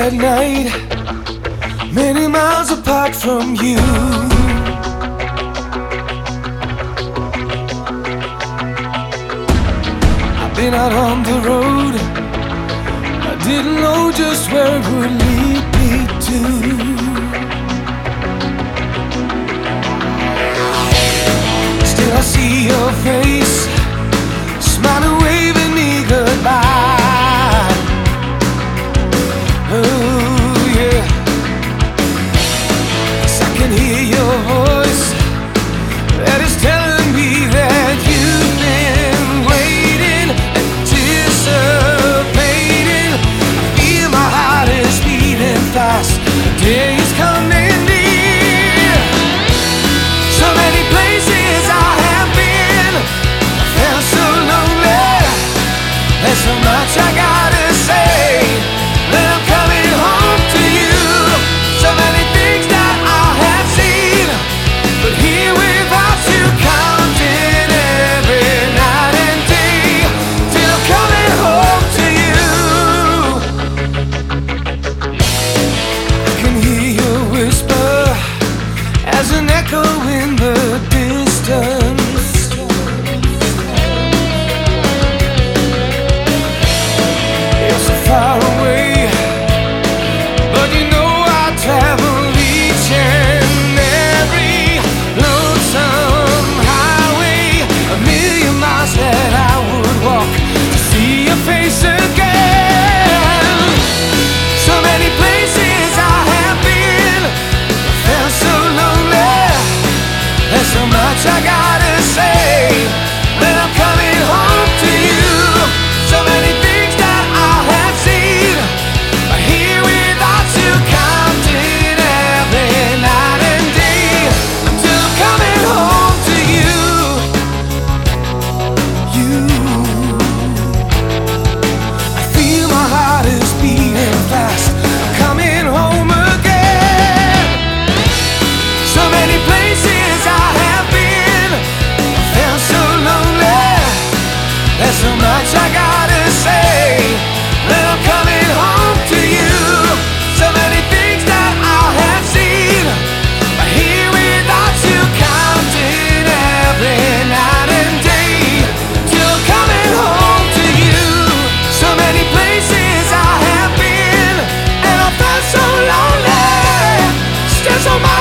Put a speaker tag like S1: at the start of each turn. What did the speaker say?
S1: at night, many miles apart from you. I've been out on the road, I didn't know just where it would lead me to. Still I see your face, smiling, waving me goodbye. Oh yeah, 'cause I can hear your voice that is telling me that you've been waiting, anticipating. I feel my heart is beating fast, the day is coming near. So many places I have been, I felt so lonely. There's so much I gotta say, but I'm coming home to you. So many things that I have seen, but here without you, counting every night and day till I'm coming home to you. I can hear your whisper as an echo in the distance. You're so far away, but you know I travel each and every lonesome highway, a million miles that I would walk to see your face again. So many places I have been, I felt so lonely. There's so much I gotta say, but I'm coming home to you. So many things that I have seen, but here without you, counting every night and day until I'm coming home to you. You, I feel my heart is beating fast, I'm coming home again. So many places I have been, I felt so lonely. There's so much I gotta say, but I'm coming home to you. So many things that I have seen, but here without you, counting every night and day till I'm coming home to you. So many places I have been, and I felt so lonely. Still so much